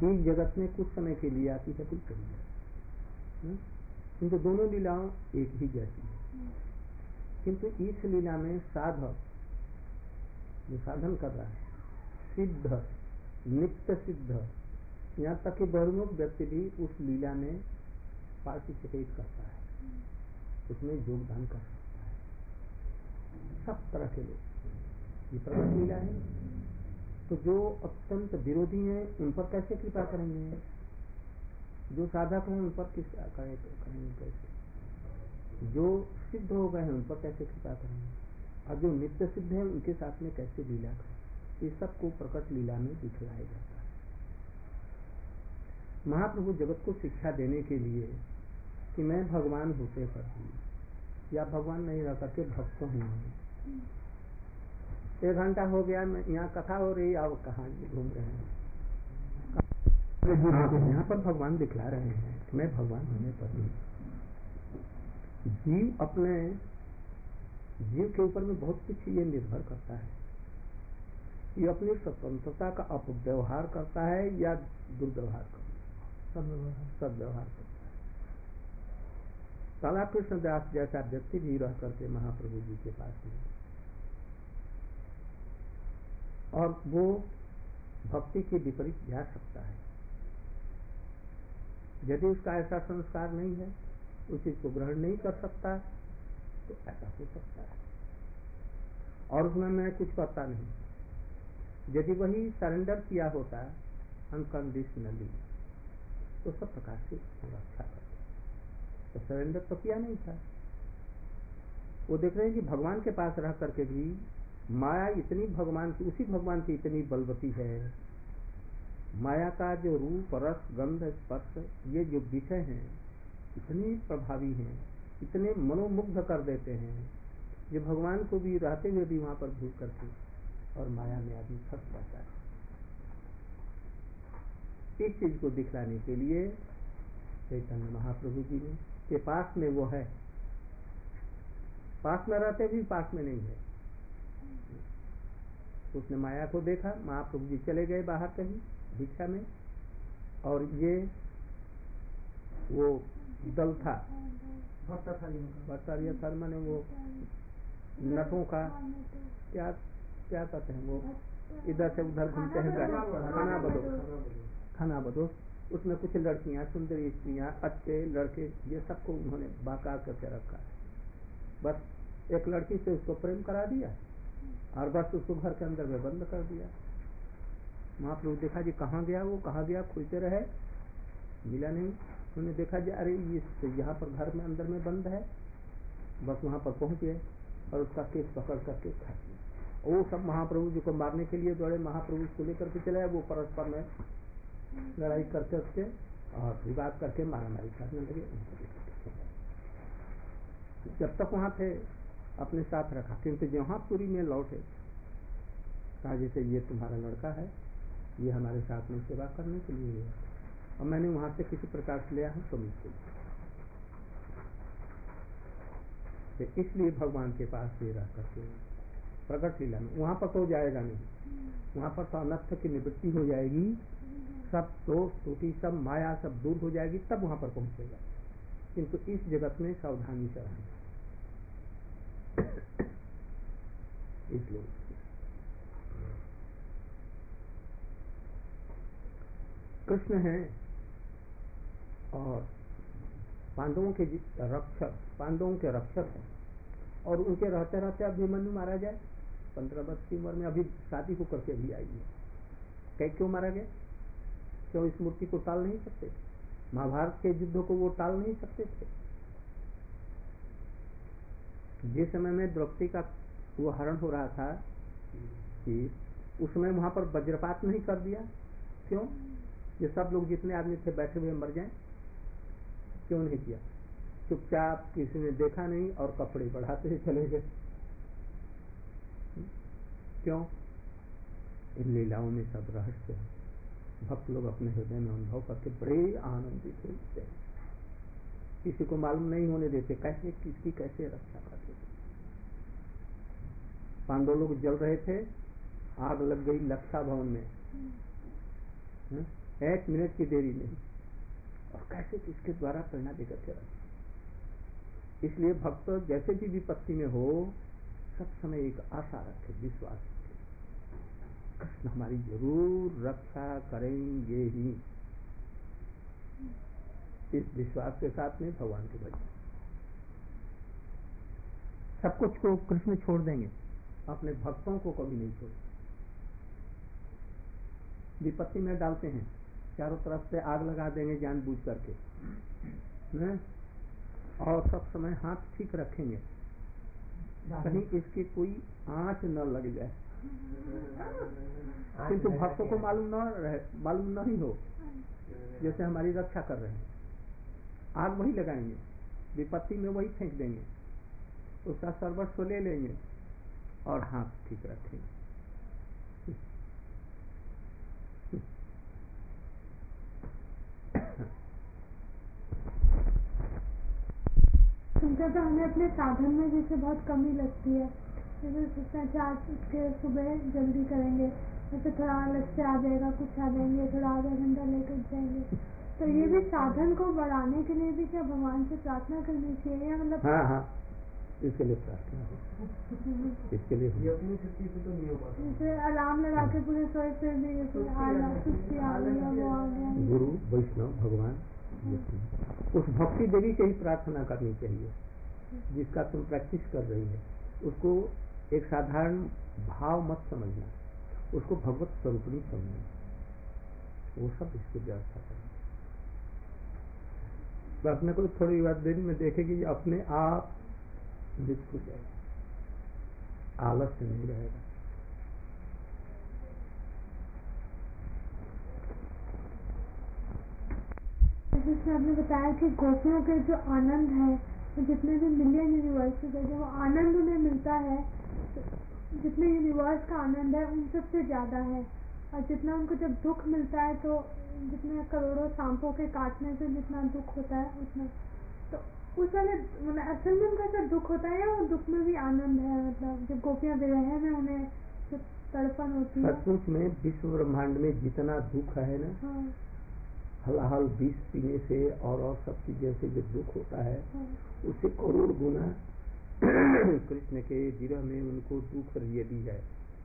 इस जगत में कुछ समय के लिए आती है, कुछ चली जाती, किंतु दोनों लीलाओं एक ही जैसी है। किंतु इस लीला में साधक जो साधन कर रहा है, सिद्ध, नित्य सिद्ध, यहाँ तक कि बहिर्मुख व्यक्ति भी उस लीला में पार्टिसिपेट करता है, उसमें योगदान कर सकता है, सब तरह के लोग। ये प्रकट लीला है, तो जो अत्यंत विरोधी हैं उन पर कैसे कृपा करेंगे, जो साधक हैं उन पर किस करेंगे कैसे, जो सिद्ध हो गए हैं उन पर कैसे कृपा करेंगे, और जो नित्य सिद्ध हैं उनके साथ में कैसे लीला करें। ये सबको प्रकट लीला में दिखलाया जाता है। महाप्रभु जगत को शिक्षा देने के लिए कि मैं भगवान होते पर भी या भगवान नहीं रह करके भक्त हूँ, 1 घंटा हो गया, मैं यहाँ कथा हो रही, अब कहाँ घूम रहे हैं, यहाँ पर भगवान दिखला रहे हैं कि मैं भगवान होने पर भी। जीव अपने जीव के ऊपर में बहुत कुछ ये निर्भर करता है, ये अपनी स्वतंत्रता का अपव्यवहार करता है या दुर्व्यवहार करता है, सदव्यवहार करता है। काला कृष्णदास जैसा व्यक्ति भी रह करके महाप्रभु जी के पास में, और वो भक्ति के विपरीत जा सकता है। यदि उसका ऐसा संस्कार नहीं है, उस चीज को ग्रहण नहीं कर सकता, तो ऐसा हो सकता है। और उसमें मैं कुछ करता नहीं। यदि वही सरेंडर किया होता अनकंडीशनली, तो सब प्रकार से रक्षा करता। तो सरेंडर तो किया नहीं था। वो देख रहे हैं कि भगवान के पास रह करके भी माया इतनी भगवान की, उसी भगवान की इतनी बलवती है। माया का जो रूप, रस, गंध, स्पर्श, ये जो विषय हैं इतने प्रभावी हैं, इतने मनोमुग्ध कर देते हैं, जो भगवान को भी रहते हुए भी वहां पर भूल करके और माया में आदमी फंस जाता है। इस चीज को दिखलाने के लिए चैतन्य महाप्रभु जी ने के पास में वो है, पास में रहते भी पास में नहीं है। उसने माया को देखा, महाप्रभु जी चले गए बाहर कहीं भिक्षा में, और ये वो दल था भट्टाचार्य था, माने वो नटों का क्या क्या कहते हैं, वो इधर से उधर घूमते हैं, खाना बदोश। उसमें कुछ लड़कियां, सुंदरी स्त्रियां, अच्छे लड़के, ये सबको उन्होंने बाका करके रखा है। बस एक लड़की से उसको प्रेम करा दिया और बस उसको घर के अंदर में बंद कर दिया। महाप्रभु देखा जी कहाँ गया, वो कहाँ गया, खोजते रहे, मिला नहीं। उन्होंने देखा जी अरे ये तो यहाँ पर घर में अंदर में बंद है, बस वहां पर पहुंच गए और उसका केस पकड़ करके खा लिया। वो सब महाप्रभु जी को मारने के लिए दौड़े, महाप्रभु को लेकर के चले, वो परस्पर में लड़ाई करते करके और विवाद करके मारामारी करने लगे। जब तक वहां थे अपने साथ रखा, क्योंकि जहां पुरी में लौटे कहा जैसे ये तुम्हारा लड़का है, ये हमारे साथ में सेवा करने के लिए है, और मैंने वहां से किसी प्रकार से लिया हूं तुम इसको। इसलिए भगवान के पास ये रह करके प्रकट लीला में वहां पर तो जाएगा नहीं, वहां पर तो अनर्थ की निवृत्ति हो जाएगी, सब दोष त्रुटि सब माया सब दूर हो जाएगी, तब वहां पर पहुंचेगा। किंतु इस जगत में सावधानी से रहना। इसलिए कृष्ण हैं और पांडवों के रक्षक, पांडवों के रक्षक हैं, और उनके रहते रहते अभिमन्यु मारा जाए 15 वर्ष की उम्र में, अभी शादी होकर के भी आई है। कई क्यों मारा गया? क्यों इस मूर्ति को टाल नहीं सकते थे? महाभारत के युद्ध को वो टाल नहीं सकते थे? जिस समय में द्रौपदी का वो हरण हो रहा था कि उस समय वहां पर वज्रपात नहीं कर दिया? क्यों? ये सब लोग जितने आदमी थे बैठे हुए मर जाएं, क्यों नहीं किया? चुपचाप, किसी ने देखा नहीं और कपड़े बढ़ाते ही चले गए। क्यों? इन लीलाओं में सब रहस्य है, भक्त लोग अपने हृदय में अनुभव करके बड़े आनंदित होते हैं। किसी को मालूम नहीं होने देते कैसे किसकी कैसे रक्षा करते। पांडव लोग जल रहे थे, आग लग गई लक्षा भवन में, एक मिनट की देरी नहीं, और कैसे किसके द्वारा प्रेरणा देकर के रखे। इसलिए भक्त जैसे भी विपत्ति में हो सब समय एक आशा रखे, विश्वास रखे, कृष्ण हमारी जरूर रक्षा करेंगे ही। इस विश्वास के साथ में भगवान के भजन, सब कुछ को कृष्ण छोड़ देंगे, अपने भक्तों को कभी नहीं छोड़। विपत्ति में डालते हैं, चारों तरफ से आग लगा देंगे जानबूझ करके, और सब समय हाथ ठीक रखेंगे कहीं इसकी कोई आंच न लग जाए, किंतु भक्तों को मालूम नहीं हो जैसे हमारी रक्षा कर रहे हैं। आग वही लगाएंगे, विपत्ति में वही फेंक देंगे, उसका सर्वस्व ले लेंगे और हाथ ठीक रखेंगे। जब हमें अपने साधन में जैसे बहुत कमी लगती है, जैसे सोचते हैं आज उसके सुबह जल्दी करेंगे, जैसे थोड़ा आलस से आ जाएगा, कुछ आ जाएंगे, थोड़ा आधा घंटा लेकर जाएंगे, तो ये भी साधन को बढ़ाने के लिए भी क्या भगवान से प्रार्थना करनी चाहिए या मतलब? हाँ, इसके लिए प्रार्थना हो, इसके लिए अपनी शक्ति से तो नहीं हो पाता। जैसे अलार्म लगा के पूरे सोए फिर भी सुस्ती आ गया, वो आ गया। गुरु वैष्णव भगवान उस भक्ति देवी से ही प्रार्थना करनी चाहिए जिसका तुम प्रैक्टिस कर रही है। उसको एक साधारण भाव मत समझना, उसको भगवत स्वरूपणी समझना, वो सब इसकी व्यवस्था करना। बस में को थोड़ी देर में देखेगी अपने आप निष्ठ हो जाएगा, आलस्य नहीं रहेगा। जिसमें आपने बताया कि गोपियों के जो आनंद है, तो जितने भी मिलियन यूनिवर्सेस है, जो आनंद उन्हें मिलता है, तो जितने यूनिवर्स का आनंद है उन सबसे ज्यादा है। और जितना उनको जब दुख मिलता है, तो जितने करोड़ों सांपों के काटने से जितना दुख होता है उतना, तो उस वाले मतलब असल में उनका ऐसा दुख होता है, और दुख में भी आनंद है। मतलब जब गोपियां विरह में उन्हें जो तड़पन होती है, सचमुच में विश्व ब्रह्मांड में जितना दुख है ना, हाँ, हलाहल विष पीने से और सब चीजें से जो दुख होता है, उससे करोड़ गुना कृष्ण के विरह में उनको दुख यदि है,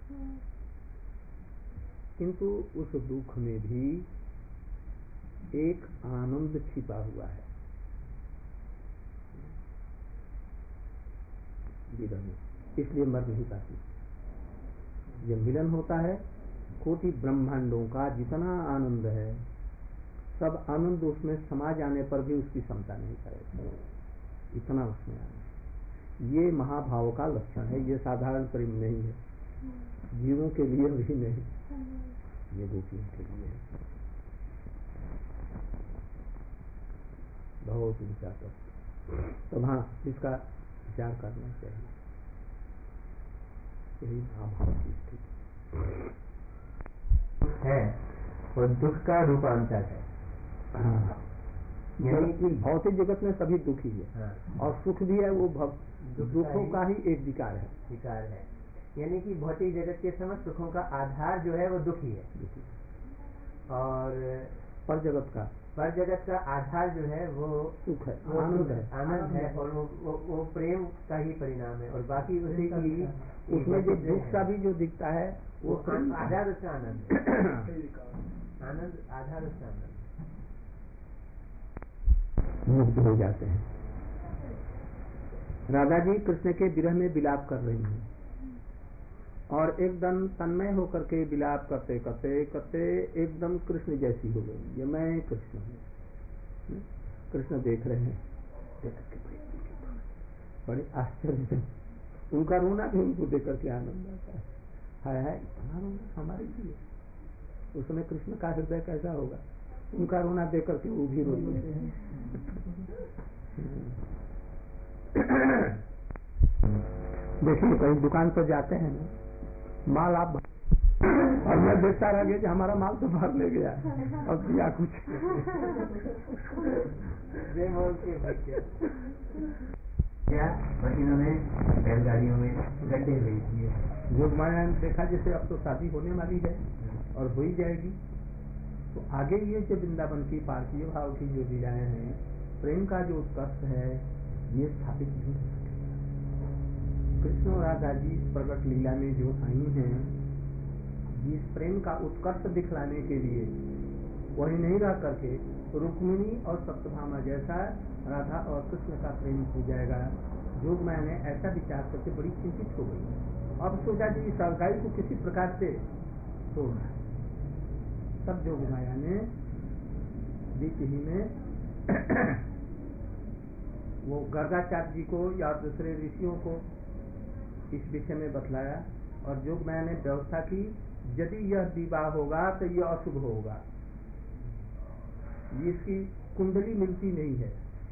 किंतु उस दुख में भी एक आनंद छिपा हुआ है विरह में, इसलिए मर नहीं पाती। जब मिलन होता है, कोटि ब्रह्मांडों का जितना आनंद है, सब आनंद उसमें समा जाने पर भी उसकी क्षमता नहीं करेगा, इतना उसमें आनंद। ये महाभाव का लक्षण है, ये साधारण प्रेम नहीं है, जीवों के लिए भी नहीं, ये गोपियों के लिए है। बहुत ऊंचा तत्व। तो हाँ, इसका विचार करना चाहिए, यही महाभाव की स्थिति है और दुख का रूपांतर है। हाँ, यानी कि भौतिक जगत में सभी दुखी है, हाँ, और सुख भी है, वो दुखों का ही एक विकार है। विकार है, यानी कि भौतिक जगत के समस्त सुखों का आधार जो है वो दुख ही है, और पर जगत का आधार जो है वो सुख है, वो आनंद है, और वो प्रेम का ही परिणाम है, और बाकी उसी की उसमें जो दुख का भी जो दिखता है वो आधार उसका आनंद है। आनंद आधार उसका आनंद मुग्ध हो जाते हैं। राधा जी कृष्ण के विरह में विलाप कर रही हैं, और एकदम तन्मय होकर के विलाप करते करते करते एकदम कृष्ण जैसी हो गई, ये मैं कृष्ण हूँ। कृष्ण देख रहे हैं, बड़े आश्चर्य से उनका रोना भी उनको देख करके आनंद आता है, इतना रोना हमारे लिए। उस समय कृष्ण का हृदय कैसा होगा, उनका रोना देख करके वो भी रोते हैं। देखिए कहीं दुकान पर जाते हैं ना, माल आप और मैं देखता रह गया कि हमारा माल तो भर ले गया, अब दिया कुछ मशीनों में, बैलगाड़ियों में गड्ढे भेज दिए। जो मैंने देखा, जैसे अब तो शादी होने वाली है और हो ही जाएगी, तो आगे ये जो वृंदावन की पार्थिव भाव की जो लीलाएं हैं, प्रेम का जो उत्कर्ष है, ये स्थापित नहीं हो सकेगा। कृष्ण और राधा जी प्रकट लीला में जो आई हैं, जिस प्रेम का उत्कर्ष दिखलाने के लिए वही नहीं रह करके रुक्मिणी और सत्यभामा जैसा राधा और कृष्ण का प्रेम हो जाएगा। जोग माया ने ऐसा विचार करके बड़ी चिंतित हो गई। अब सोचा कि इस अलगाई को किसी प्रकार से तोड़ना है। तब जोग माया ने बीच ही में वो गर्गाचार्य जी को या दूसरे ऋषियों को इस विषय में बतलाया, और जोग माया ने व्यवस्था की, यदि यह विवाह होगा तो यह अशुभ होगा, इसकी कुंडली मिलती नहीं है।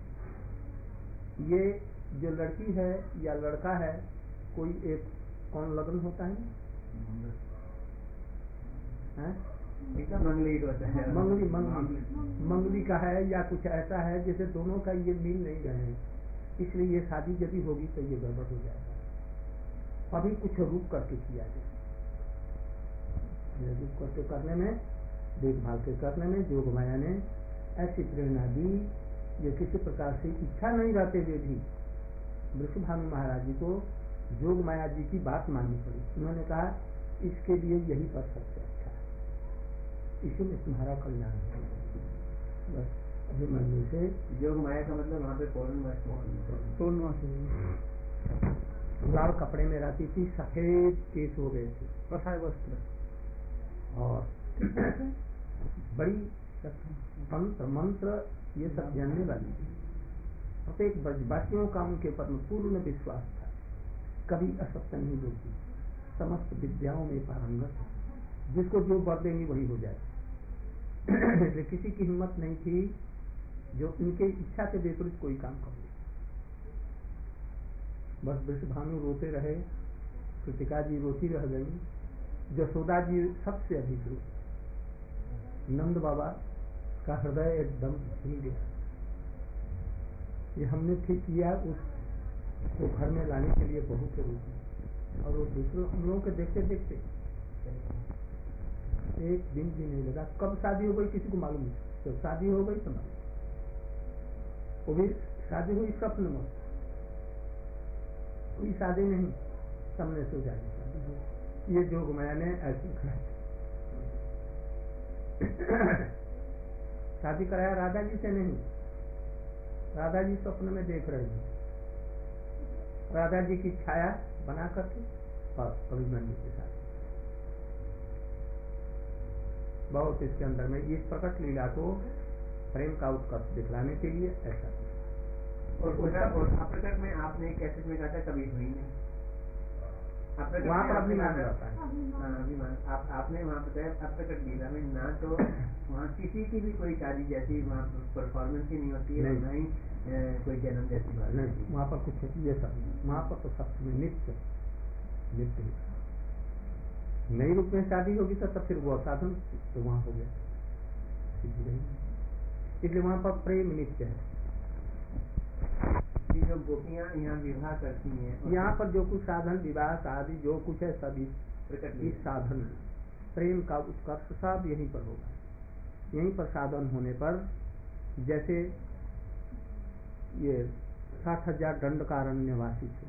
ये जो लड़की है या लड़का है, कोई एक कौन लग्न होता है, मंगली का है या कुछ ऐसा है, जैसे दोनों का ये मिल नहीं रहे हैं, इसलिए ये शादी यदि होगी तो ये गड़बड़ हो जाएगा। अभी कुछ रूप करके किया जाए, रूप करके करने में, देखभाल के करने में जोग माया ने ऐसी प्रेरणा दी, ये किसी प्रकार से इच्छा नहीं रहते हुए भी वृषभानु महाराज जी को जोग माया जी की बात माननी पड़ी। उन्होंने कहा इसके लिए यही पर सबसे अच्छा है, इसी में तुम्हारा कल्याण है। बस अभिमन्यु से जोग माया का मतलब वहाँ पे पौर्णमासी लाल कपड़े में रहती थी, सफेद केस हो गए थे, कसाय वस्त्र, और बड़ी तंत्र मंत्र ये सब जानने वाली थी। प्रत्येक ब्रजवासियों का उनके पर पूर्ण विश्वास था, कभी असत्य नहीं बोलती, समस्त विद्याओं में पारंगत, जिसको जो वर देंगी वही हो जाए। इसलिए किसी की हिम्मत नहीं थी जो उनके इच्छा के विपरीत कोई काम कर ले। बस वृषभानु रोते रहे, कृतिका जी रोती रह गई, जसोदा जी सबसे अधिक रोई। नंद बाबा का हृदय एकदम हिल गया। ये हमने ठीक किया उसको घर में लाने के लिए बहू के रूप में, और वो दूसरों हम लोगों के देखते देखते एक दिन भी नहीं लगा। कब शादी हो गई किसी को मालूम नहीं, तो शादी हो गई तो मालूम, वो भी शादी हुई स्वप्न में, कोई शादी नहीं, सामने से जाती शादी हुई। ये जोग माया ने ऐसे शादी कराया राधा जी से नहीं, राधा जी स्वप्न में देख रहे थे, राधा जी की छाया बना करके और अभिमन्यु के साथ। बहुत इसके अंदर में इस प्रकट लीला को प्रेम का उत्कर्ष दिखलाने के लिए ऐसा। और अप्रकट में आपने कैसेट में कहा था कभी हुई नहीं, वहाँ पर अभिमान रहता है। अभिमान आपने वहाँ बताया अप्रकट लीला में ना तो वहाँ किसी की भी कोई शादी जैसी वहाँ परफॉर्मेंस ही नहीं होती है, ना ही कोई जन्म जैसी बात नहीं, वहाँ पर कुछ ये सब नहीं, वहाँ पर तो सब में नित्य नित्य नई रूप में शादी होगी तो फिर वो साधन तो वहाँ हो गया, इसलिए वहाँ पर प्रेम नित्य है। जो गोपियाँ यहाँ विवाह करती हैं, यहाँ पर जो कुछ साधन विवाह शादी जो कुछ है सभी इस साधन प्रेम का उत्कर्ष सब यहीं पर होगा। यहीं पर साधन होने पर, जैसे ये 60,000 दंडकारण्यवासी थे,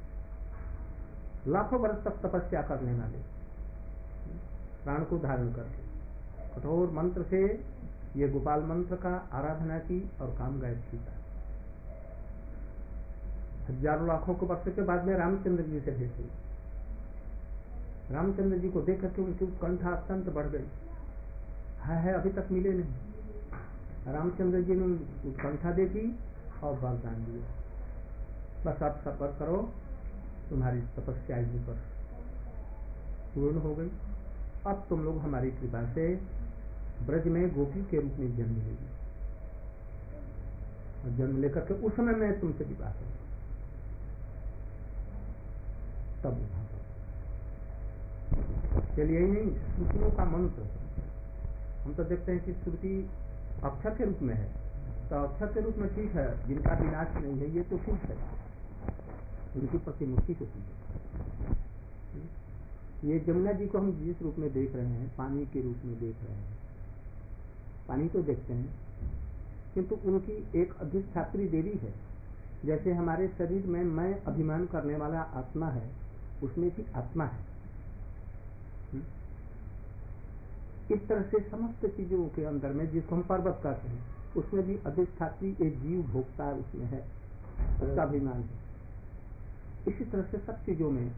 लाखों वर्ष तक तपस्या करने वाले, प्राण को धारण करके कठोर मंत्र से ये गोपाल मंत्र का आराधना की और काम गायत्री का। हजारों लाखों के वर्ष के बाद में रामचंद्र जी से भेंट हुई। रामचंद्र जी को देख करके उनकी उत्कंठा अत्यंत बढ़ गई, है अभी तक मिले नहीं। रामचंद्र जी ने उत्कंठा देखी और वरदान दिया, बस आप सफर करो, तुम्हारी तपस्या यहीं पर पूर्ण हो गई। अब तुम लोग हमारी कृपा से ब्रज में गोपी के रूप में जन्म लेगी, और जन्म लेकर के उस समय मैं तुमसे विवाह करूँ। तब चलिए यही नहीं, श्रुतियों का मंत्र हम तो देखते हैं कि श्रुति अक्षर के रूप में है, तो अक्षर के रूप में ठीक है, जिनका विनाश नहीं है ये तो ठीक है, उनकी प्रतिमुक्ति होती है। ये जमुना जी को हम जिस रूप में देख रहे हैं, पानी के रूप में देख रहे हैं, पानी तो देखते हैं, किंतु उनकी एक अधिष्ठात्री देवी है। जैसे हमारे शरीर में मैं अभिमान करने वाला आत्मा है, उसमें भी आत्मा है। इस तरह से समस्त चीजों के अंदर में, जिसको हम पर्वत कहते हैं, उसमें भी अधिष्ठात्री एक जीव भोक्ता उसमें है, उसका अभिमान है। इसी तरह से सब चीजों में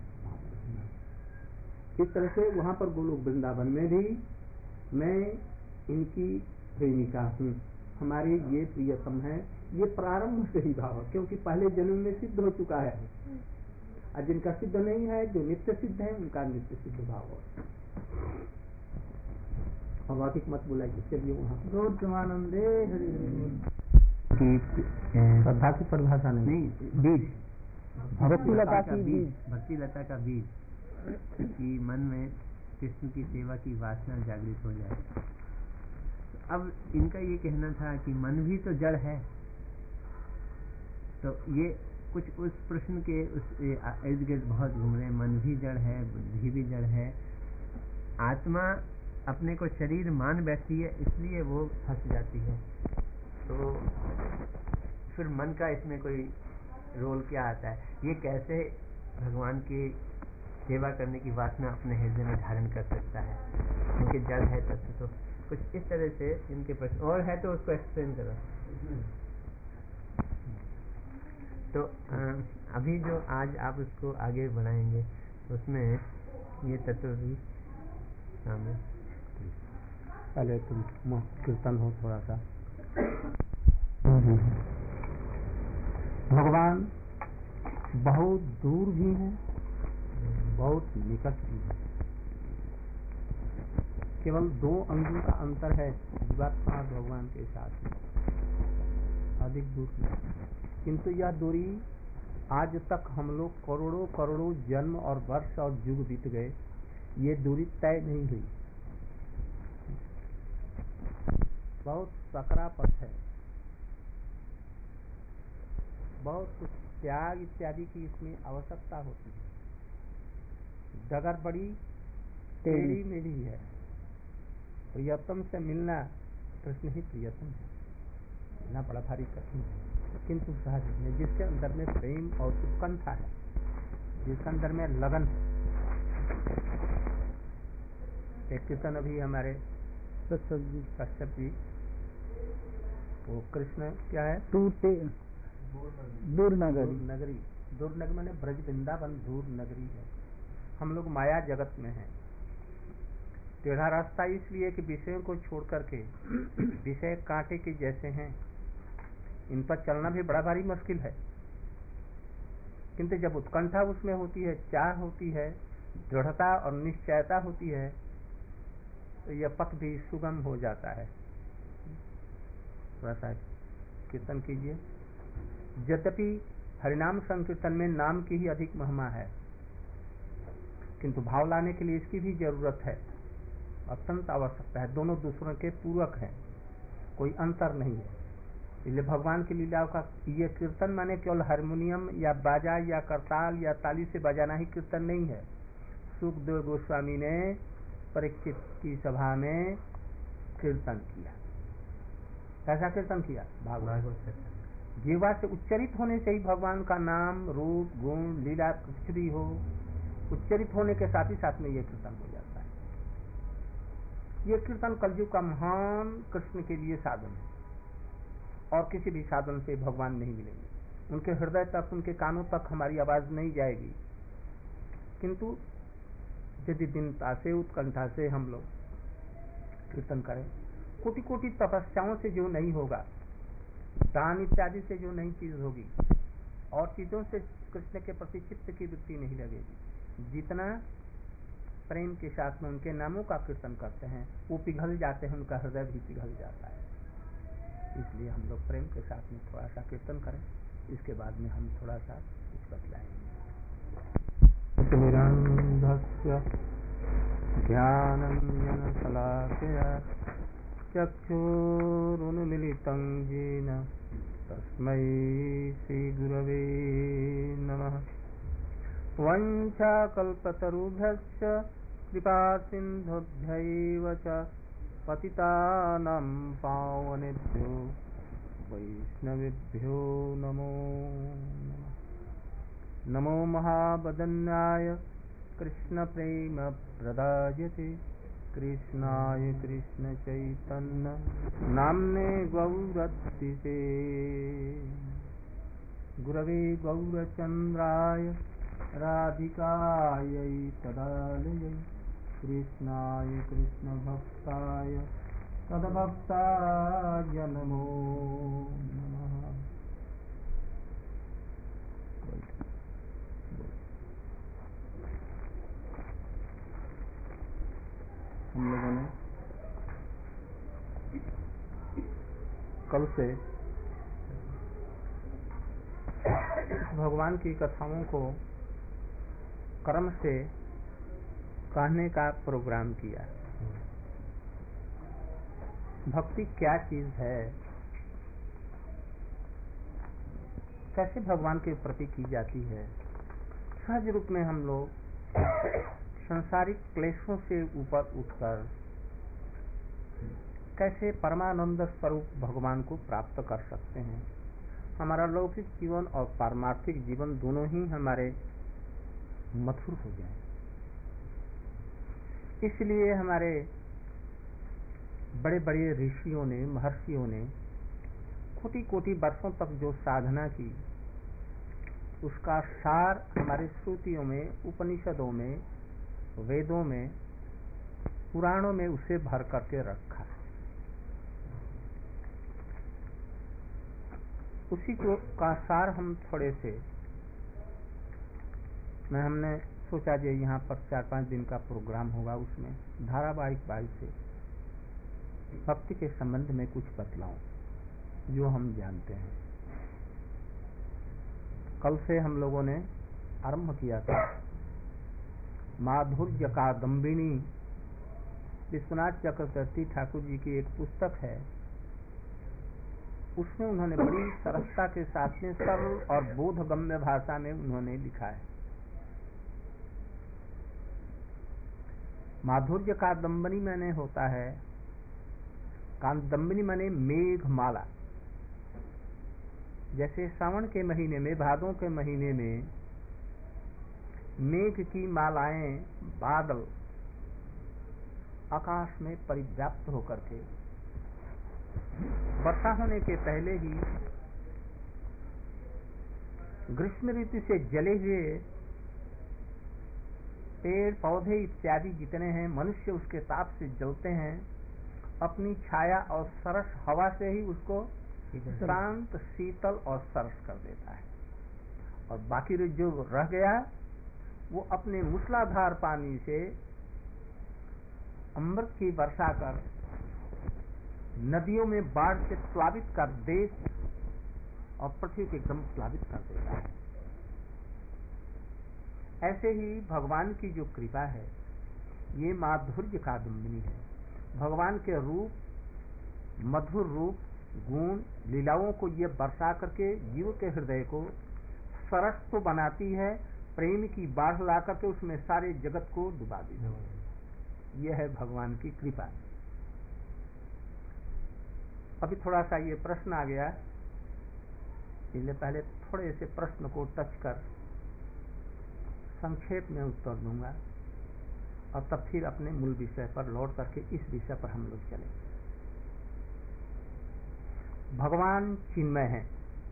इस तरह से वहां पर गोलोक वृंदावन में भी मैं इनकी प्रेमिका हूँ, हमारे ये प्रियतम है। ये प्रारंभ से ही भाव है, क्योंकि पहले जन्म में सिद्ध हो चुका है। और जिनका सिद्ध नहीं है, जो नित्य सिद्ध है, उनका नित्य सिद्ध भाव है। और अधिक मत बुलाइए, चलिए वहाँ गौतमानंदे हरि श्रद्धा की परिभाषा नहीं, बीज भक्ति लता का बीज, भक्ति लता का बीज कि मन में कृष्ण की सेवा की वासना जागृत हो जाए। अब इनका ये कहना था कि मन भी तो जड़ है, तो ये कुछ उस प्रश्न के उस इर्द गिर्द बहुत घूम रहे। मन भी जड़ है, बुद्धि भी जड़ है, आत्मा अपने को शरीर मान बैठती है, इसलिए वो फंस जाती है। तो फिर मन का इसमें कोई रोल क्या आता है? ये कैसे भगवान की सेवा करने की वासना अपने हृदय में धारण कर सकता है, क्योंकि जड़ है तत्व। तो कुछ इस तरह से इनके प्रश्न और है, तो उसको एक्सप्लेन करो। तो अभी जो आज आप उसको आगे बढ़ाएंगे, उसमें ये तत्व भी सामने। पहले तुम कीर्तन हो थोड़ा सा। भगवान बहुत दूर भी हैं, बहुत निकट भी है। केवल 2 अंगुल का अंतर है जीवात्मा और भगवान के साथ में, अधिक दूर नहीं। किंतु यह दूरी आज तक हम लोग करोड़ों करोड़ों जन्म और वर्ष और युग बीत गए, ये दूरी तय नहीं हुई। बहुत सकरा पथ है, बहुत कुछ त्याग इत्यादि की इसमें आवश्यकता होती है। डगर बड़ी टेढ़ी मेढ़ी है। प्रियतम से मिलना, कृष्ण ही प्रियतम है, मिलना बड़ा भारी कठिन है, किंतु सहज है। जिसके अंदर में प्रेम और उत्कंठा है, जिसके अंदर में लगन है। एक कीर्तन अभी हमारे कश्यप जी, वो कृष्ण क्या है, दूर नगरी। दूर नगरी माने ब्रज वृंदावन दूर नगरी है। हम लोग माया जगत में हैं। टेढ़ा रास्ता इसलिए कि विषयों को छोड़ करके, विषय कांटे के जैसे हैं, इन पर चलना भी बड़ा भारी मुश्किल है। किंतु जब उत्कंठा उसमें होती है, चाह होती है, दृढ़ता और निश्चयता होती है, तो यह पथ भी सुगम हो जाता है। थोड़ा सा कीर्तन कीजिए। यद्यपि हरिनाम संकीर्तन में नाम की ही अधिक महिमा है, किंतु भाव लाने के लिए इसकी भी जरूरत है, अत्यंत आवश्यकता है। दोनों दूसरों के पूरक हैं, कोई अंतर नहीं है। इसलिए भगवान की लीलाओं का ये कीर्तन माने केवल हारमोनियम या बाजा या करताल या ताली से बजाना ही कीर्तन नहीं है। सुखदेव गोस्वामी ने परीक्षित की सभा में कीर्तन किया। कैसा कीर्तन किया? भागवत। जीवा से उच्चरित होने से ही भगवान का नाम, रूप, गुण, लीला कुछ भी हो, उच्चरित होने के साथ ही साथ में ये कीर्तन हो जाता है। ये कीर्तन कलयुग का महान कृष्ण के लिए साधन है, और किसी भी साधन से भगवान नहीं मिलेंगे। उनके हृदय तक, उनके कानों तक हमारी आवाज नहीं जाएगी। किंतु यदि दीनता से, उत्कंठा से हम लोग कीर्तन करें, कोटि कोटि तपस्याओं से जो नहीं होगा, दान इत्यादि से जो नहीं चीज होगी, और चीजों से कृष्ण के प्रति चित्त की वृत्ति नहीं लगेगी, जितना प्रेम के साथ में उनके नामों का कीर्तन करते हैं, वो पिघल जाते हैं, उनका हृदय भी पिघल जाता है। इसलिए हम लोग प्रेम के साथ में थोड़ा सा कीर्तन करें, इसके बाद में हम थोड़ा सा कुछ बतलाएंगे। ज्ञानञ्जनशलाकया चक्षुरुन्मिलितं येन तस्मै श्रीगुरवे नमः। वञ्चाकल्पतरुभ्यश्च कृपासिन्धुभ्यैव च पतितानां पावनेभ्यो वैष्णवेभ्यो नमो नमः। नमो महावदन्याय कृष्णप्रेमप्रदायते कृष्णाय कृष्णचैतन्य नाम्ने गौरद्विषे गुरवे गौरचन्द्राय राधिकायै तदालयै कृष्णाय कृष्णभक्ताय तद्भक्ताय नमो नमः। हम लोगों ने कल से भगवान की कथाओं को क्रम से कहने का प्रोग्राम किया। भक्ति क्या चीज है, कैसे भगवान के प्रति की जाती है। सहज रूप में हम लोग सांसारिक क्लेशों से ऊपर उठकर कैसे परमानंद स्वरूप भगवान को प्राप्त कर सकते हैं। हमारा लौकिक जीवन और पारमार्थिक जीवन दोनों ही हमारे मधुर हो जाए, इसलिए हमारे बड़े बड़े ऋषियों ने, महर्षियों ने कोटि कोटि वर्षों तक जो साधना की, उसका सार हमारे श्रुतियों में, उपनिषदों में, वेदों में, पुराणों में उसे भर करके रखा है। उसी को का सार हम थोड़े से हमने सोचा जो यहाँ पर 4-5 दिन का प्रोग्राम होगा, उसमें धारावाहिक वाई से भक्ति के संबंध में कुछ बतलाऊं जो हम जानते हैं। कल से हम लोगों ने आरंभ किया था माधुर्य कादम्बिनी, विश्वनाथ चक्रवर्ती ठाकुर जी की एक पुस्तक है। उसमें उन्होंने बड़ी सरलता के साथ में सरल और बोधगम्य भाषा में उन्होंने लिखा है। माधुर्य कादम्बिनी माने होता है, कादम्बिनी माने मेघमाला। जैसे सावन के महीने में, भादों के महीने में मेघ की मालाएं, बादल आकाश में परिव्याप्त होकर के वर्षा होने के पहले ही ग्रीष्म ऋतु से जले हुए पेड़ पौधे इत्यादि जितने हैं, मनुष्य उसके ताप से जलते हैं, अपनी छाया और सरस हवा से ही उसको शांत, शीतल और सरस कर देता है। और बाकी जो रह गया वो अपने मूसलाधार पानी से अमृत की वर्षा कर नदियों में बाढ़ से प्लावित कर देश और पृथ्वी को एकदम प्लावित कर देता है। ऐसे ही भगवान की जो कृपा है, ये माधुर्य कादम्बिनी है। भगवान के रूप, मधुर रूप, गुण, लीलाओं को ये बरसा करके जीव के हृदय को सरस तो बनाती है, प्रेम की बाढ़ ला करके उसमें सारे जगत को डुबा देती है। यह है भगवान की कृपा। अभी थोड़ा सा ये प्रश्न आ गया, इसलिए पहले थोड़े से प्रश्न को टच कर संक्षेप में उत्तर दूंगा और तब फिर अपने मूल विषय पर लौट करके इस विषय पर हम लोग चलेंगे। भगवान चिन्मय है,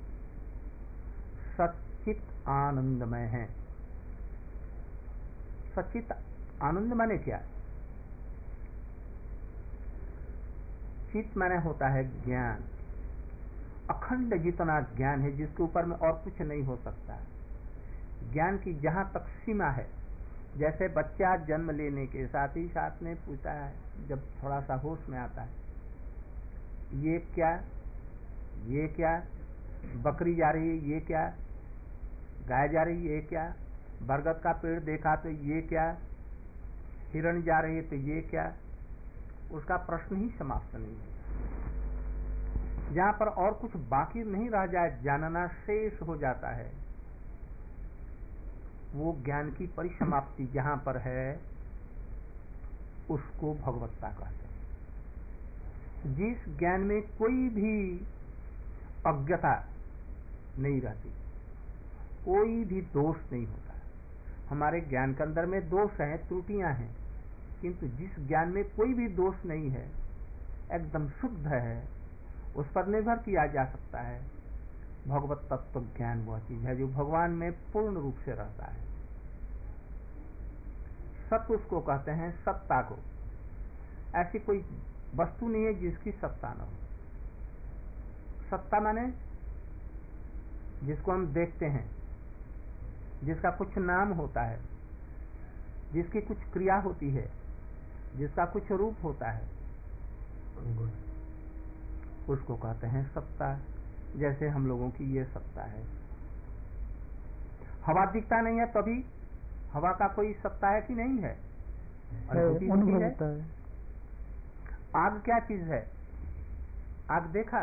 सच्चित आनंदमय है। सच्चित आनंद माने क्या? चित माने होता है ज्ञान, अखंड जितना ज्ञान है जिसके ऊपर में और कुछ नहीं हो सकता। ज्ञान की जहां तक सीमा है, जैसे बच्चा जन्म लेने के साथ ही साथ में पूछता है, जब थोड़ा सा होश में आता है, ये क्या, ये क्या, बकरी जा रही है, ये क्या, गाय जा रही है, ये क्या, बरगद का पेड़ देखा तो ये क्या, हिरण जा रही है तो ये क्या, उसका प्रश्न ही समाप्त नहीं है। जहां पर और कुछ बाकी नहीं रह जाए, जानना शेष हो जाता है, वो ज्ञान की परिसमाप्ति जहां पर है उसको भगवत्ता कहते हैं। जिस ज्ञान में कोई भी अज्ञता नहीं रहती, कोई भी दोष नहीं होता। हमारे ज्ञान के अंदर में दोष हैं, त्रुटियां हैं, किंतु जिस ज्ञान में कोई भी दोष नहीं है, एकदम शुद्ध है, उस पर निर्भर किया जा सकता है। भगवत तत्व ज्ञान वह चीज है जो भगवान में पूर्ण रूप से रहता है। सत्य उसको कहते हैं, सत्ता को। ऐसी कोई वस्तु नहीं है जिसकी सत्ता न हो। सत्ता माने जिसको हम देखते हैं, जिसका कुछ नाम होता है, जिसकी कुछ क्रिया होती है, जिसका कुछ रूप होता है, उसको कहते हैं सत्ता। जैसे हम लोगों की ये सत्ता है। हवा दिखता नहीं है, तभी हवा का कोई सत्ता है कि नहीं है? अनुभूति होती है। आग क्या चीज है? आग देखा?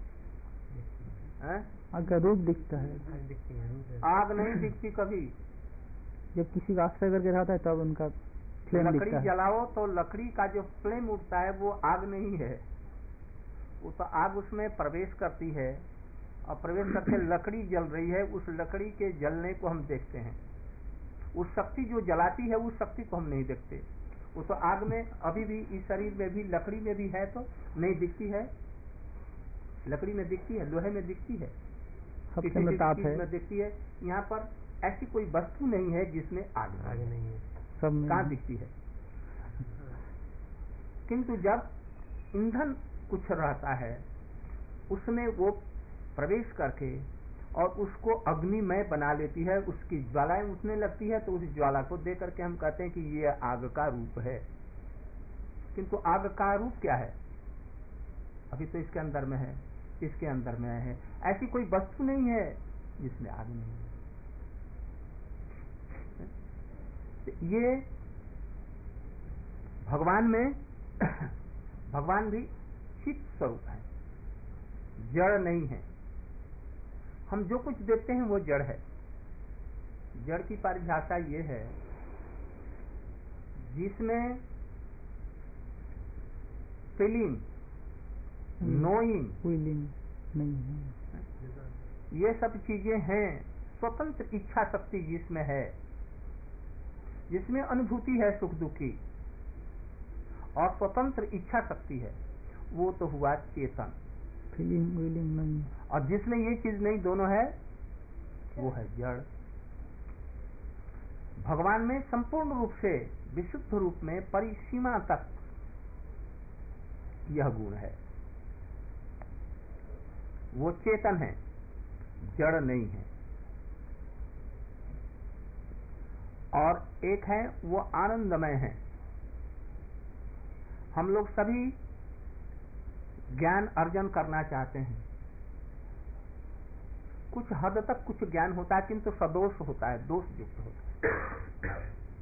आग का रूप दिखता है, आग नहीं दिखती कभी। जब किसी का आश्रय करके रहता है तब उनका फ्लेम दिखता लकड़ी है। जलाओ तो लकड़ी का जो फ्लेम उठता है वो आग नहीं है, वो तो आग उसमें प्रवेश करती है और प्रवेश करके लकड़ी जल रही है। उस लकड़ी के जलने को हम देखते हैं। उस शक्ति जो जलाती है उस शक्ति को हम नहीं देखते। वो तो आग में अभी भी, इस शरीर में भी, लकड़ी में भी है तो नहीं दिखती है। लकड़ी में दिखती है, लोहे में दिखती है, किसी में ताप है, में दिखती है। यहाँ पर ऐसी कोई वस्तु नहीं है जिसमें आग नहीं है। सब कहाँ दिखती है? किंतु जब ईंधन कुछ रहता है, उसमें वो प्रवेश करके और उसको अग्निमय बना लेती है, उसकी ज्वालाएं उठने लगती है, तो उस ज्वाला को देख करके हम कहते हैं कि ये आग का रूप है। किंतु आग का रूप क्या है? अभी तो इसके अंदर में है, इसके अंदर में है। ऐसी कोई वस्तु नहीं है जिसमें आग नहीं है। ये भगवान में भगवान भी चित स्वरूप है, जड़ नहीं है। हम जो कुछ देखते हैं वो जड़ है। जड़ की परिभाषा ये है जिसमें फीलिंग, नोइंग, नहीं है, ये सब चीजें हैं। स्वतंत्र इच्छा शक्ति जिसमें है, जिसमें अनुभूति है सुख दुख की और स्वतंत्र इच्छा शक्ति है, वो तो हुआ चेतन। फीलिंग विलिंग नहीं। और जिसमें ये चीज नहीं, दोनों है, वो है जड़। भगवान में संपूर्ण रूप से विशुद्ध रूप में परिसीमा तक यह गुण है। वो चेतन है, जड़ नहीं है। और एक है वो आनंदमय है। हम लोग सभी ज्ञान अर्जन करना चाहते हैं। कुछ हद तक कुछ ज्ञान होता है, किंतु सदोष होता है, दोष युक्त होता है।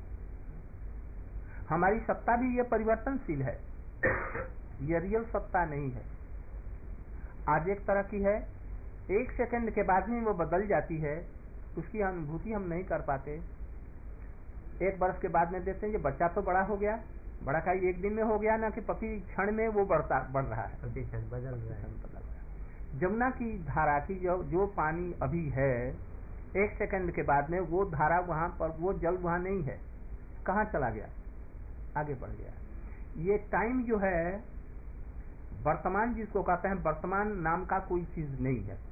हमारी सत्ता भी ये परिवर्तनशील है, ये रियल सत्ता नहीं है। आज एक तरह की है, एक सेकंड के बाद में वो बदल जाती है, उसकी अनुभूति हम नहीं कर पाते। एक वर्ष के बाद में देखते हैं ये बच्चा तो बड़ा हो गया, बड़ा का एक दिन में हो गया ना, कि प्रति क्षण में वो बढ़ रहा है, बदल रहा है। जमुना की धारा की जो पानी अभी है, एक सेकंड के बाद में वो धारा वहां पर, वो जल वहां नहीं है, कहाँ चला गया? आगे बढ़ गया। ये टाइम जो है, वर्तमान जिसको कहते हैं, वर्तमान नाम का कोई चीज नहीं है।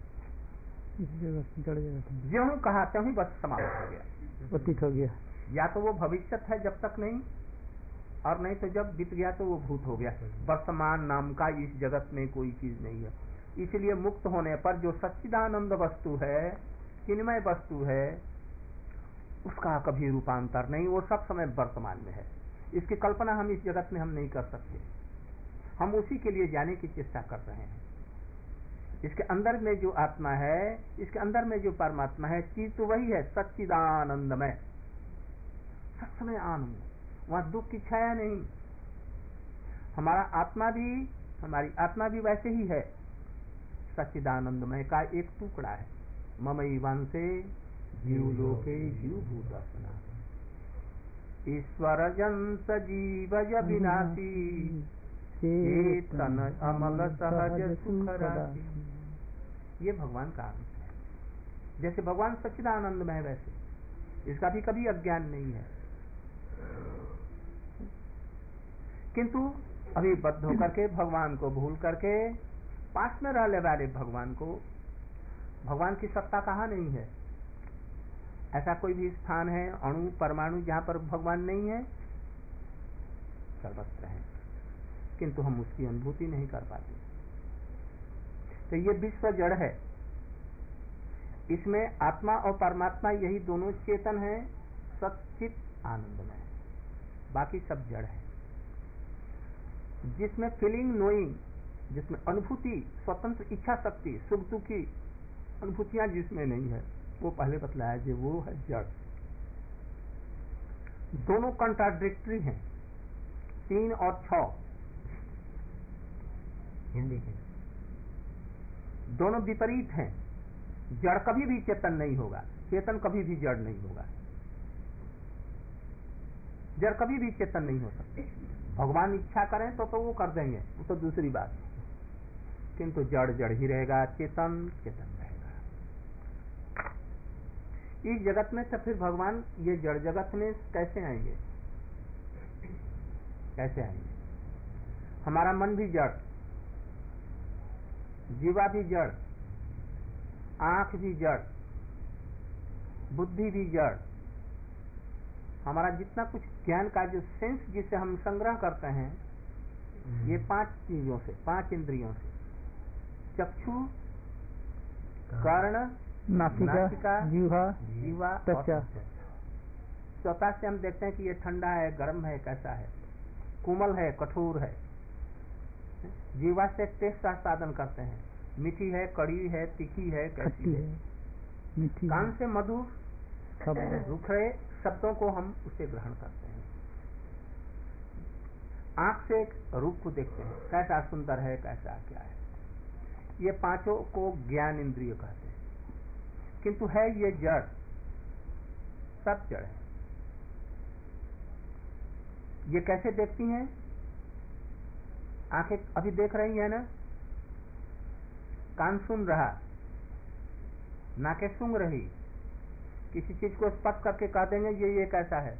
जो हूँ कहा त्यों बस समाप्त हो गया, व्यतीत हो गया। या तो वो भविष्य है जब तक नहीं, और नहीं तो जब बीत गया तो वो भूत हो गया। वर्तमान नाम का इस जगत में कोई चीज नहीं है। इसलिए मुक्त होने पर जो सच्चिदानंद वस्तु है, चिन्मय वस्तु है, उसका कभी रूपांतर नहीं, वो सब समय वर्तमान में है। इसकी कल्पना हम इस जगत में हम नहीं कर सकते। हम उसी के लिए जाने की चेष्टा कर रहे हैं। इसके अंदर में जो आत्मा है, इसके अंदर में जो परमात्मा है, चीज तो वही है, सच्चिदानंदमय, सब समय आनंद, वहां दुख की छाया नहीं। हमारी आत्मा भी वैसे ही है, सच्चिदानंदमय का एक टुकड़ा है। ममैवांसे जीवलोके जीवभूतस्ना ईश्वर जन सजीव विनाशी चेतन अमल सहज सुख राशि। ये भगवान का अंश है। जैसे भगवान सच्चिदानंद में, वैसे इसका भी कभी अज्ञान नहीं है, किंतु अभी बद्ध होकर के भगवान को भूल करके पास में रहने वाले भगवान को, भगवान की सत्ता कहाँ नहीं है? ऐसा कोई भी स्थान है, अणु परमाणु, जहां पर भगवान नहीं है? सर्वत्र है, किंतु हम उसकी अनुभूति नहीं कर पाते। तो ये विश्व जड़ है, इसमें आत्मा और परमात्मा यही दोनों चेतन है, सच्चित आनंदमय है, बाकी सब जड़ है। जिसमें फीलिंग, नोइंग, जिसमें अनुभूति, स्वतंत्र इच्छा शक्ति, सुख दुख की अनुभूतियां जिसमें नहीं है, वो पहले बतलाया कि वो है जड़। दोनों कंट्राडिक्टरी हैं, 3 और 6 हिंदी के दोनों विपरीत हैं। जड़ कभी भी चेतन नहीं होगा, चेतन कभी भी जड़ नहीं होगा। जड़ कभी भी चेतन नहीं हो सकते। भगवान इच्छा करें तो वो कर देंगे, वो तो दूसरी बात, किंतु जड़ जड़ ही रहेगा, चेतन चेतन रहेगा। इस जगत में तो फिर भगवान ये जड़ जगत में कैसे आएंगे? कैसे आएंगे? हमारा मन भी जड़, जीवा भी जड़, आंख भी जड़, बुद्धि भी जड़, हमारा जितना कुछ ज्ञान का जो सेंस जिसे हम संग्रह करते हैं, ये 5 चीजों से, 5 इंद्रियों से, चक्षु, कर्ण, नासिका, जीवा और त्वचा से हम देखते हैं कि ये ठंडा है, गर्म है, कैसा है, कोमल है, कठोर है। जीवा से टेस्ट का साधन करते हैं, मीठी है, कड़ी है, तीखी है, कैसी है। कान से मधुर, रूखे शब्दों को हम उसे ग्रहण करते हैं। आंख से एक रूप को देखते हैं, कैसा सुंदर है, कैसा क्या है। ये 5 को ज्ञान इंद्रिय कहते हैं, किंतु है ये जड़, सब जड़ है। ये कैसे देखती हैं? आंखें अभी देख रही है ना, कान सुन रहा, नाकें सूंघ रही, किसी चीज को स्पर्श करके कह देंगे ये कैसा है,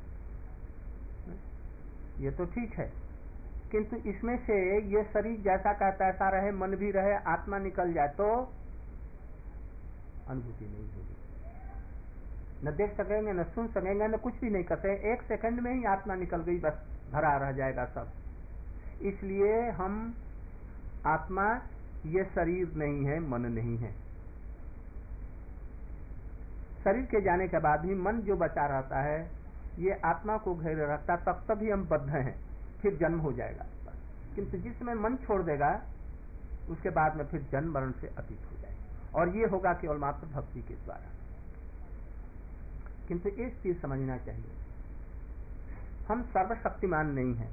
ये तो ठीक है, किंतु इसमें से ये शरीर जैसा कहता है ऐसा रहे, मन भी रहे, आत्मा निकल जाए तो अनुभूति नहीं होगी। न देख सकेंगे, न सुन सकेंगे, न कुछ भी नहीं कर सकेंगे। 1 सेकंड में ही आत्मा निकल गई, बस धरा रह जाएगा सब। इसलिए हम आत्मा ये शरीर नहीं है, मन नहीं है। शरीर के जाने के बाद भी मन जो बचा रहता है, ये आत्मा को घेरे रखता, तब तभी हम बद्ध हैं, फिर जन्म हो जाएगा। किंतु जिसमें मन छोड़ देगा, उसके बाद में फिर जन्म मरण से अतीत हो जाएगा, और ये होगा केवल मात्र भक्ति के द्वारा। किंतु एक चीज समझना चाहिए, हम सर्वशक्तिमान नहीं हैं,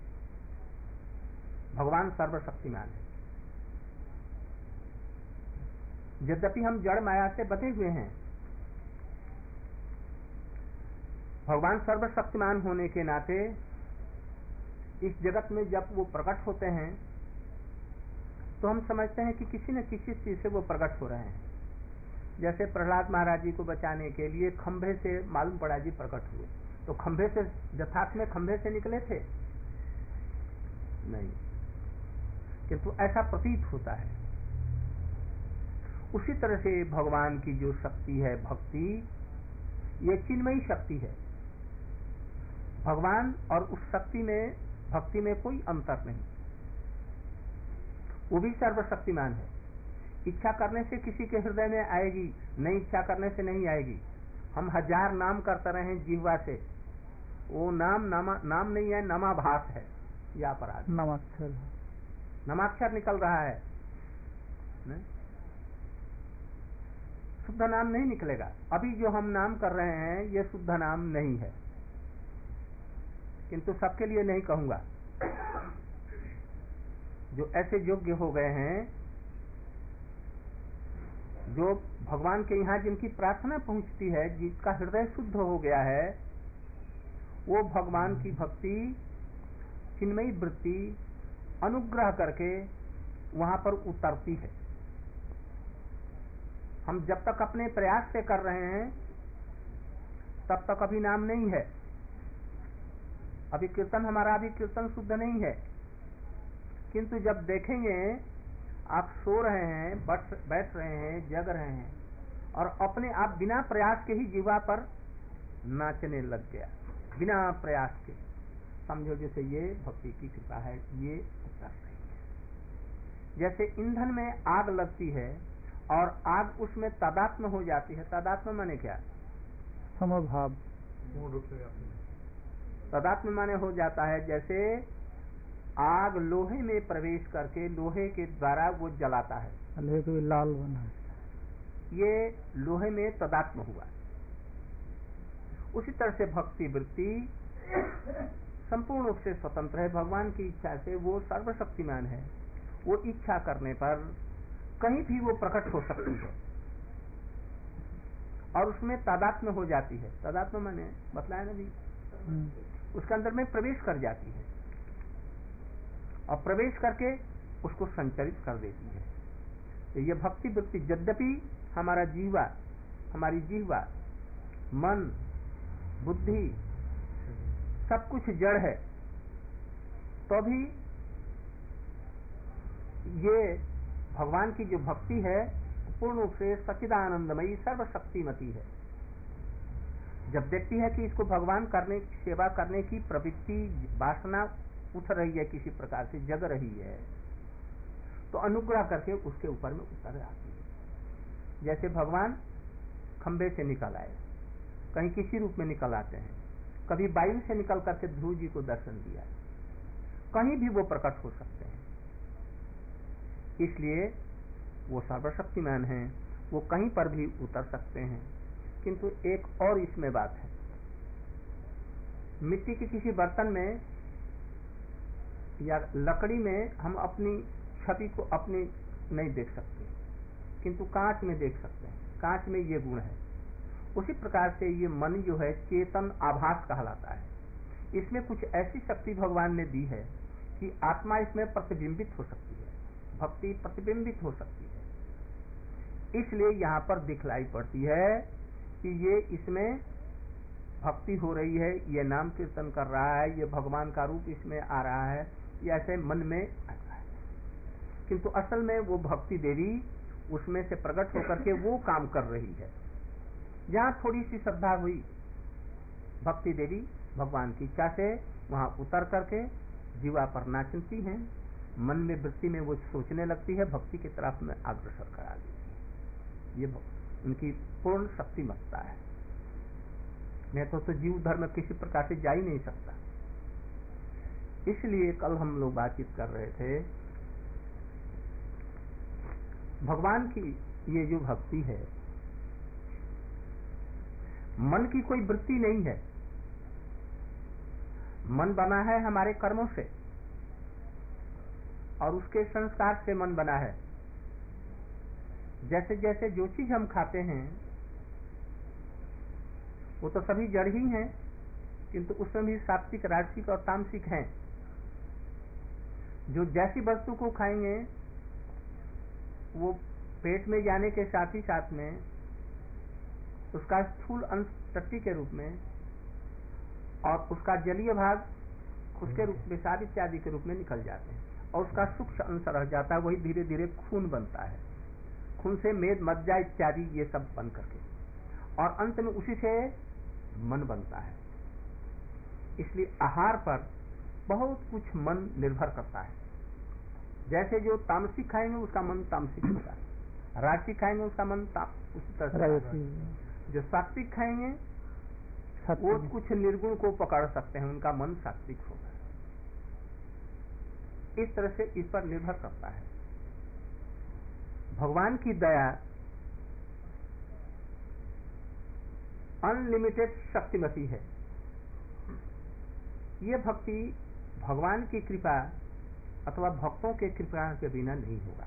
भगवान सर्वशक्तिमान है। यद्यपि हम जड़ माया से बंधे हुए हैं, भगवान सर्वशक्तिमान होने के नाते इस जगत में जब वो प्रकट होते हैं तो हम समझते हैं कि किसी न किसी चीज से वो प्रकट हो रहे हैं। जैसे प्रहलाद महाराज जी को बचाने के लिए खंभे से मालूम पड़ा जी प्रकट हुए, तो खंभे से यथार्थ में खंभे से निकले थे नहीं, किंतु ऐसा प्रतीत होता है। उसी तरह से भगवान की जो शक्ति है भक्ति, ये चिन्मयी शक्ति है। भगवान और उस शक्ति में, भक्ति में कोई अंतर नहीं, वो भी सर्वशक्तिमान है। इच्छा करने से किसी के हृदय में आएगी, नहीं इच्छा करने से नहीं आएगी। हम 1000 नाम करते रहे जिह्वा से, वो नाम नाम नहीं है, नामाभास है, या अपराध, नामाक्षर निकल रहा है, शुद्ध नाम नहीं निकलेगा। अभी जो हम नाम कर रहे हैं ये शुद्ध नाम नहीं है, किंतु सबके लिए नहीं कहूंगा। जो ऐसे योग्य हो गए हैं, जो भगवान के यहाँ जिनकी प्रार्थना पहुंचती है, जिसका हृदय शुद्ध हो गया है, वो भगवान की भक्ति, चिन्मयी वृत्ति, अनुग्रह करके वहां पर उतरती है। हम जब तक अपने प्रयास से कर रहे हैं तब तक अभी नाम नहीं है, अभी कीर्तन हमारा अभी कीर्तन शुद्ध नहीं है। किंतु जब देखेंगे आप सो रहे हैं, बैठ रहे हैं, जग रहे हैं और अपने आप बिना प्रयास के ही जीवा पर नाचने लग गया, बिना प्रयास के, समझो जैसे ये भक्ति की कृपा है, ये उतर रही है। जैसे ईंधन में आग लगती है और आग उसमें तादात्म्य हो जाती है। तादात्म्य माने क्या? समभाव। पूर्ण रूप से तादात्म्य माने हो जाता है जैसे आग लोहे में प्रवेश करके लोहे के द्वारा वो जलाता है, लोहे को लाल बना, ये लोहे में तादात्म्य हुआ। उसी तरह से भक्ति वृत्ति संपूर्ण रूप से स्वतंत्र है, भगवान की इच्छा से वो सर्वशक्तिमान है। वो इच्छा करने पर कहीं भी वो प्रकट हो सकती है और उसमें तादात्म्य हो जाती है। तादात्म्य मैंने बतलाया ना भी, उसके अंदर में प्रवेश कर जाती है और प्रवेश करके उसको संचरित कर देती है। तो ये भक्ति वृत्ति, यद्यपि हमारा जीवा, हमारी जीवा, मन, बुद्धि सब कुछ जड़ है, तो भी ये भगवान की जो भक्ति है पूर्ण रूप से सच्चिदानंदमयी सर्वशक्तिमती है। जब देखती है कि इसको भगवान करने, सेवा करने की प्रवृत्ति, वासना उठ रही है, किसी प्रकार से जग रही है, तो अनुग्रह करके उसके ऊपर में उतर आती है। जैसे भगवान खंबे से निकल आए, कहीं किसी रूप में निकल आते हैं, कभी वायु से निकल करके ध्रुव जी को दर्शन दिया, कहीं भी वो प्रकट हो सकते हैं। इसलिए वो सर्वशक्तिमान हैं, वो कहीं पर भी उतर सकते हैं। किंतु एक और इसमें बात है, मिट्टी के किसी बर्तन में या लकड़ी में हम अपनी छवि को अपनी नहीं देख सकते, किंतु कांच में देख सकते हैं। कांच में ये गुण है। उसी प्रकार से ये मन जो है चेतन आभास कहलाता है। इसमें कुछ ऐसी शक्ति भगवान ने दी है कि आत्मा इसमें प्रतिबिंबित हो सकती है, भक्ति प्रतिबिंबित हो सकती है। इसलिए यहाँ पर दिखलाई पड़ती है कि ये इसमें भक्ति हो रही है, ये नाम कीर्तन कर रहा है, ये भगवान का रूप इसमें आ रहा है, ये ऐसे मन में आ रहा है। किंतु असल में वो भक्ति देवी उसमें से प्रकट होकर के वो काम कर रही है। जहाँ थोड़ी सी श्रद्धा हुई, भक्ति देवी भगवान की इच्छा से वहाँ उतर करके जीवा पर नाचती हैं, मन में वृत्ति में वो सोचने लगती है, भक्ति की तरफ में अग्रसर करा देती है। ये उनकी पूर्ण शक्तिमत्ता है। नहीं तो जीव धर्म किसी प्रकार से जा ही नहीं सकता। इसलिए कल हम लोग बातचीत कर रहे थे, भगवान की ये जो भक्ति है, मन की कोई वृत्ति नहीं है। मन बना है हमारे कर्मों से और उसके संस्कार से मन बना है। जैसे जैसे जो चीज हम खाते हैं वो तो सभी जड़ ही हैं, किंतु उसमें भी सात्विक, राजसिक और तामसिक हैं। जो जैसी वस्तु को खाएंगे वो पेट में जाने के साथ ही साथ में उसका स्थूल अंश टट्टी के रूप में और उसका जलीय भाग उसके रूप में पेशाब इत्यादि के रूप में निकल जाते हैं और उसका सूक्ष्म अंश रह जाता है। वही धीरे धीरे खून बनता है, खून से मेद, मज्जा इत्यादि ये सब बन करके, और अंत में उसी से मन बनता है। इसलिए आहार पर बहुत कुछ मन निर्भर करता है। जैसे जो तामसिक खाएंगे उसका मन तामसिक होगा, राजसिक खाएंगे उसका मन उसी तरह से, जो सात्विक खाएंगे वो कुछ निर्गुण को पकड़ सकते हैं, उनका मन सात्विक होगा। इस तरह से इस पर निर्भर करता है। भगवान की दया अनलिमिटेड शक्तिमती है। ये भक्ति भगवान की कृपा अथवा भक्तों के कृपा के बिना नहीं होगा।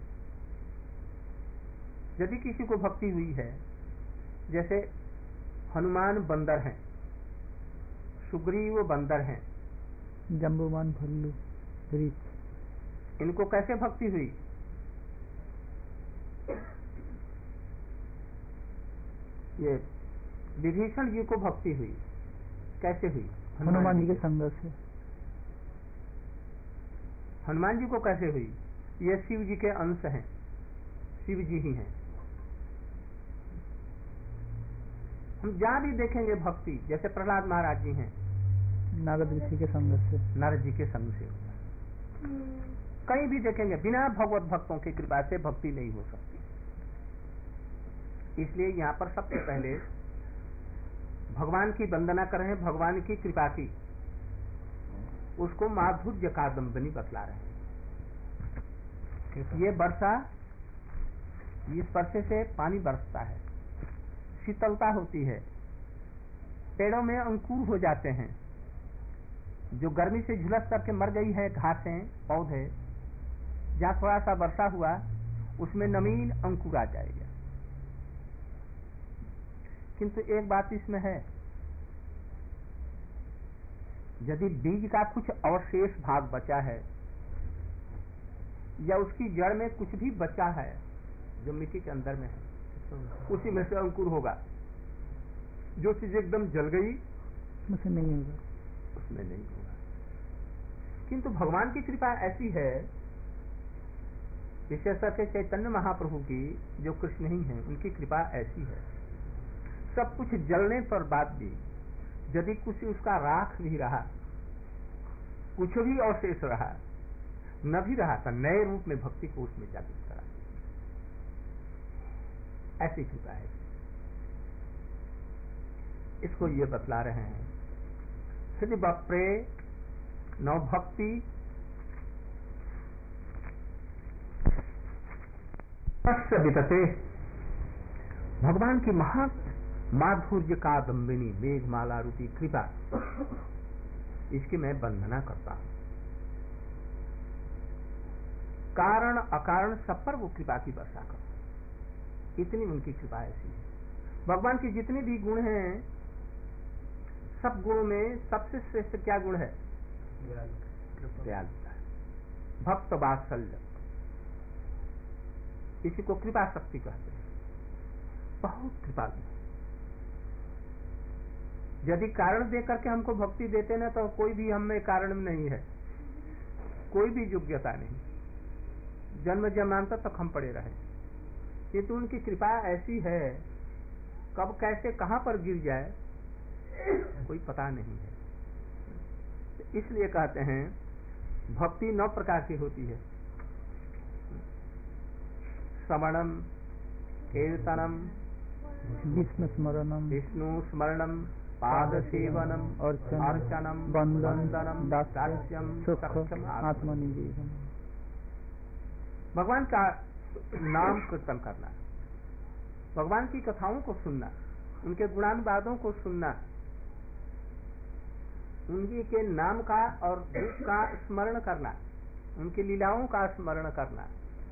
यदि किसी को भक्ति हुई है, जैसे हनुमान बंदर हैं, सुग्रीव बंदर हैं, जम्बूमान भल्लू, इनको कैसे भक्ति हुई? ये विभीषण जी को भक्ति हुई, कैसे हुई? हनुमान जी के संग से। हनुमान जी को कैसे हुई? ये शिव जी के अंश हैं, शिव जी ही हैं। हम जहां भी देखेंगे भक्ति, जैसे प्रहलाद महाराज जी हैं, नारद ऋषि के संग से, नारद जी के संग से होता है। कहीं भी देखेंगे बिना भगवत भक्तों की कृपा से भक्ति नहीं हो सकती। इसलिए यहाँ पर सबसे पहले भगवान की वंदना कर रहे हैं, भगवान की कृपा की, उसको माधुर्य कादम्बिनी बतला रहे हैं। ये वर्षा, इस वर्षे से पानी बरसता है, शीतलता होती है, पेड़ों में अंकुर हो जाते हैं, जो गर्मी से झुलस करके मर गई है घासें पौधे, जहाँ थोड़ा सा वर्षा हुआ उसमें नवीन अंकुर आ जाएगा। किंतु एक बात इसमें है, यदि बीज का कुछ अवशेष भाग बचा है या उसकी जड़ में कुछ भी बचा है जो मिट्टी के अंदर में है, उसी में से अंकुर होगा। जो चीज एकदम जल गई उसमें नहीं होगा, उसमें नहीं होगा। किंतु भगवान की कृपा ऐसी है, विशेष करके चैतन्य महाप्रभु की, जो कृष्ण ही हैं, उनकी कृपा ऐसी है, सब कुछ जलने पर बाद भी यदि कुछ उसका राख भी रहा, कुछ भी अवशेष रहा, न भी रहा, तो नए रूप में भक्ति को उसमें जागृत करा। ऐसी कृपा है। इसको ये बतला रहे हैं, श्री बप्रे नव भक्ति वितते, भगवान की महा माधुर्य कादम्बिनी मेघमाला रूपी कृपा, इसकी मैं वंदना करता हूं। कारण अकारण सब पर वो कृपा की वर्षा कर, इतनी उनकी कृपा ऐसी है। भगवान की जितने भी गुण हैं, सब गुणों में सबसे श्रेष्ठ क्या गुण है? दयालुता, भक्त वात्सल्य, इसी को कृपा शक्ति कहते हैं। बहुत कृपालु। यदि कारण दे करके हमको भक्ति देते ना, तो कोई भी हम में कारण नहीं है, कोई भी योग्यता नहीं, जन्म जन्मांतर तक हम पड़े रहे। ये तो उनकी कृपा ऐसी है, कब कैसे कहां पर गिर जाए कोई पता नहीं है। इसलिए कहते हैं भक्ति 9 प्रकार की होती है। श्रवणम, कीर्तनम, विष्णु स्मरणम, विष्णु स्मरणम, पाद सेवनम, अर्चनम, वंदनम, दास्यम, सख्यम, आत्मनिवेदन। भगवान का नाम कीर्तन करना, भगवान की कथाओं को सुनना, उनके गुणानुवादों को सुनना, उनकी के नाम का और रूप का स्मरण करना, उनकी लीलाओं का स्मरण करना,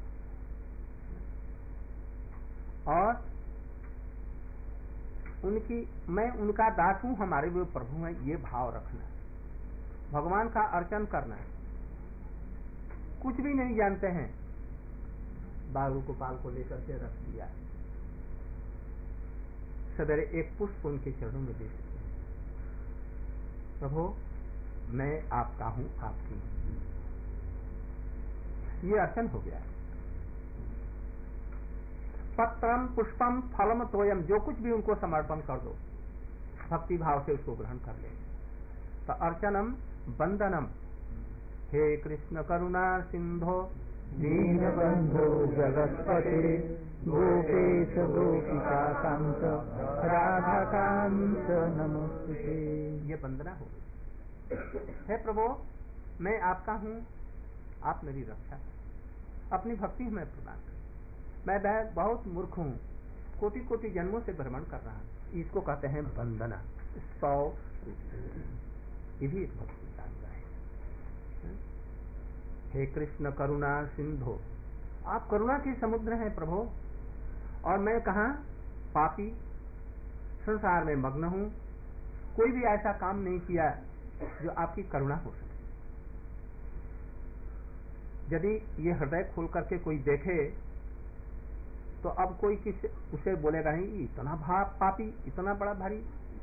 और मैं उनका दास हूं, हमारे वो प्रभु हैं, ये भाव रखना, भगवान का अर्चन करना। कुछ भी नहीं जानते हैं, बाबू गोपाल को लेकर के रख दिया, सवेरे एक पुष्प उनके चरणों में दे देते हैं, प्रभु मैं आपका हूं, आपकी हूं, ये अर्चन हो गया। पत्रम पुष्पम फलम तोयम, जो कुछ भी उनको समर्पण कर दो, भक्ति भाव से उसको ग्रहण कर ले। तो अर्चनम वंदनम, हे कृष्ण करुणा सिंधो दीनबंधो जगत्पते, गोपेश गोपिका कांत राधाकांत नमोस्तुते। ये वंदना हो गई। हे प्रभु मैं आपका हूं, आप मेरी रक्षा, अपनी भक्ति में प्रदान कर। मैं बहुत मूर्ख हूं, कोटि कोटि जन्मों से भ्रमण कर रहा हूं, इसको कहते हैं वंदना। 100 ये भी एक भक्ति का अंग है। हे कृष्ण करुणा सिंधु, आप करुणा के समुद्र हैं प्रभु, और मैं कहाँ पापी, संसार में मग्न हूं, कोई भी ऐसा काम नहीं किया जो आपकी करुणा हो सके। यदि ये हृदय खोल करके कोई देखे तो अब कोई किसी उसे बोलेगा नहीं इतना पापी, इतना बड़ा भारी।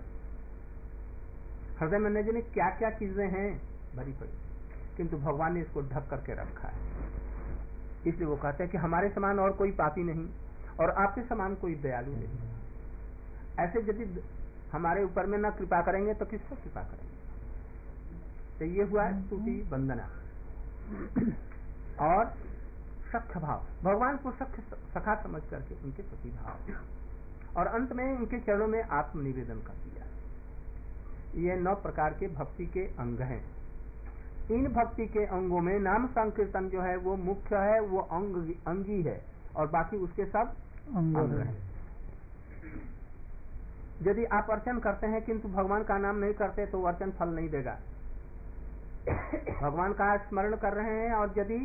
हृदय में न जाने क्या क्या चीजें हैं भरी पड़ी, किंतु भगवान ने इसको ढक करके रखा है। इसलिए वो कहते हैं कि हमारे समान और कोई पापी नहीं और आपके समान कोई दयालु नहीं। ऐसे यदि हमारे ऊपर में न कृपा करेंगे तो किसको कृपा करेंगे? तो ये हुआ स्तुति वंदना और सख्य भाव, भगवान को सखा समझ करके उनके प्रति भाव, और अंत में उनके चरणों में आत्मनिवेदन कर दिया। ये 9 प्रकार के भक्ति के अंग हैं। इन भक्ति के अंगों में नाम संकीर्तन जो है वो मुख्य है, वो अंगी है, और बाकी उसके सब अंग हैं। यदि आप अर्चन करते हैं किंतु भगवान का नाम नहीं करते तो अर्चन फल नहीं देगा। भगवान का स्मरण कर रहे हैं और यदि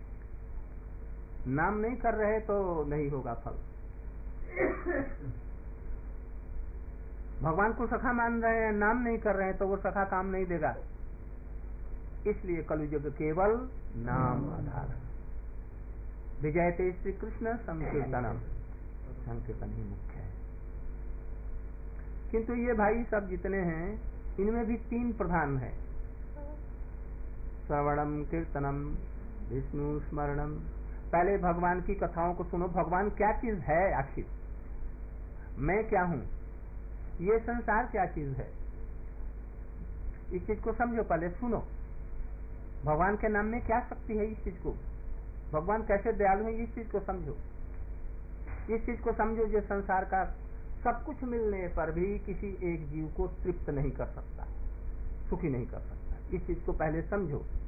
नाम नहीं कर रहे तो नहीं होगा फल। भगवान को सखा मान रहे हैं, नाम नहीं कर रहे हैं तो वो सखा काम नहीं देगा। इसलिए कलयुग केवल नाम आधार। विजयते श्री कृष्ण संकीर्तनम, संकीर्तन ही मुख्य है। किंतु ये भाई सब जितने हैं इनमें भी 3 प्रधान है, श्रवणम कीर्तनम विष्णु स्मरणम। पहले भगवान की कथाओं को सुनो, भगवान क्या चीज है आखिर, मैं क्या हूं, ये संसार क्या चीज है, इस चीज को समझो। पहले सुनो भगवान के नाम में क्या शक्ति है, इस चीज को, भगवान कैसे दयालु है, इस चीज को समझो। इस चीज को समझो जो संसार का सब कुछ मिलने पर भी किसी एक जीव को तृप्त नहीं कर सकता, सुखी नहीं कर सकता। इस चीज को पहले समझो।